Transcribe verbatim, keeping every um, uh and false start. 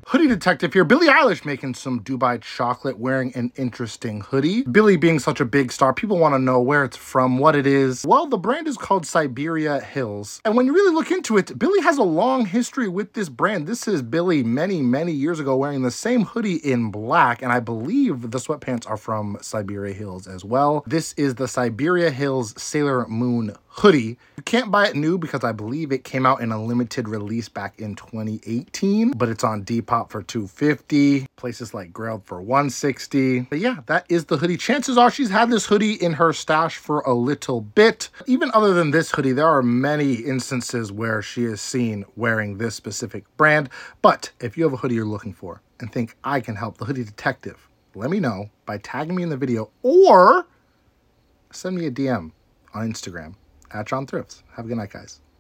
Hoodie Detective here. Billie Eilish making some Dubai chocolate, wearing an interesting hoodie. Billie being such a big star, people want to know where it's from, what it is. Well, the brand is called Siberia Hills. And when you really look into it, Billie has a long history with this brand. This is Billie many, many years ago wearing the same hoodie in black. And I believe the sweatpants are from Siberia Hills as well. This is the Siberia Hills Sailor Moon hoodie. You can't buy it new because I believe it came out in a limited release back in twenty eighteen, but it's on Depop for two hundred fifty dollars, places like Grailed for one hundred sixty dollars. But yeah, that is the hoodie. Chances are she's had this hoodie in her stash for a little bit. Even other than this hoodie, there are many instances where she is seen wearing this specific brand. But if you have a hoodie you're looking for and think I can help, the Hoodie Detective, let me know by tagging me in the video or send me a D M on Instagram at John Thrifts. Have a good night, guys.